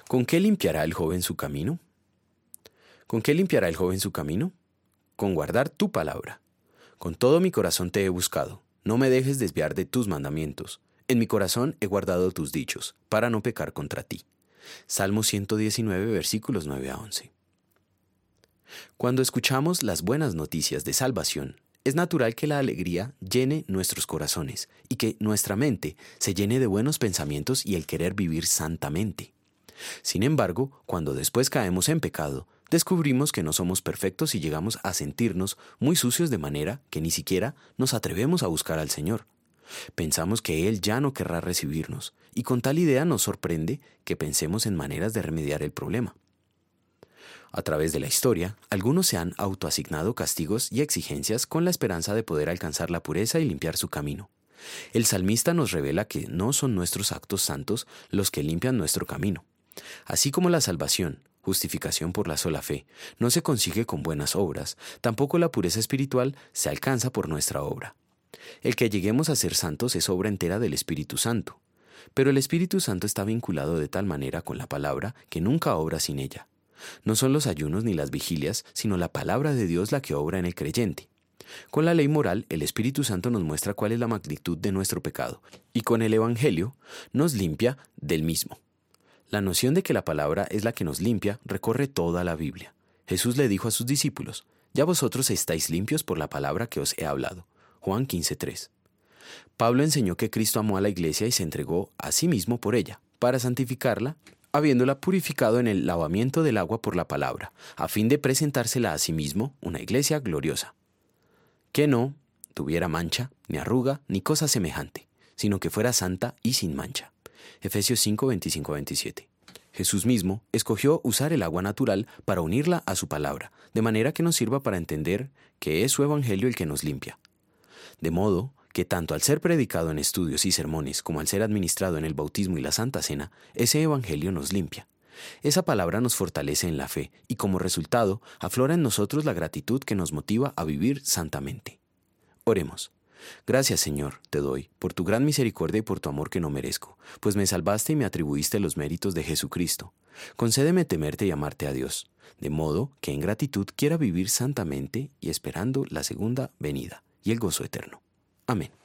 ¿Con qué limpiará el joven su camino? ¿Con qué limpiará el joven su camino? Con guardar tu palabra. Con todo mi corazón te he buscado. No me dejes desviar de tus mandamientos. En mi corazón he guardado tus dichos, para no pecar contra ti. Salmo 119, versículos 9 a 11. Cuando escuchamos las buenas noticias de salvación, es natural que la alegría llene nuestros corazones y que nuestra mente se llene de buenos pensamientos y el querer vivir santamente. Sin embargo, cuando después caemos en pecado, descubrimos que no somos perfectos y llegamos a sentirnos muy sucios de manera que ni siquiera nos atrevemos a buscar al Señor. Pensamos que Él ya no querrá recibirnos, y con tal idea nos sorprende que pensemos en maneras de remediar el problema. A través de la historia, algunos se han autoasignado castigos y exigencias con la esperanza de poder alcanzar la pureza y limpiar su camino. El salmista nos revela que no son nuestros actos santos los que limpian nuestro camino. Así como la salvación, justificación por la sola fe, no se consigue con buenas obras, tampoco la pureza espiritual se alcanza por nuestra obra. El que lleguemos a ser santos es obra entera del Espíritu Santo. Pero el Espíritu Santo está vinculado de tal manera con la palabra que nunca obra sin ella. No son los ayunos ni las vigilias, sino la palabra de Dios la que obra en el creyente. Con la ley moral, el Espíritu Santo nos muestra cuál es la magnitud de nuestro pecado, y con el Evangelio nos limpia del mismo. La noción de que la palabra es la que nos limpia recorre toda la Biblia. Jesús le dijo a sus discípulos: «Ya vosotros estáis limpios por la palabra que os he hablado». Juan 15:3. Pablo enseñó que Cristo amó a la iglesia y se entregó a sí mismo por ella, para santificarla, habiéndola purificado en el lavamiento del agua por la palabra, a fin de presentársela a sí mismo una iglesia gloriosa, que no tuviera mancha, ni arruga, ni cosa semejante, sino que fuera santa y sin mancha. Efesios 5, 25-27. Jesús mismo escogió usar el agua natural para unirla a su palabra, de manera que nos sirva para entender que es su evangelio el que nos limpia. De modo que tanto al ser predicado en estudios y sermones como al ser administrado en el bautismo y la Santa Cena, ese evangelio nos limpia. Esa palabra nos fortalece en la fe y como resultado aflora en nosotros la gratitud que nos motiva a vivir santamente. Oremos. Gracias, Señor, te doy, por tu gran misericordia y por tu amor que no merezco, pues me salvaste y me atribuiste los méritos de Jesucristo. Concédeme temerte y amarte a Dios, de modo que en gratitud quiera vivir santamente y esperando la segunda venida y el gozo eterno. Amén.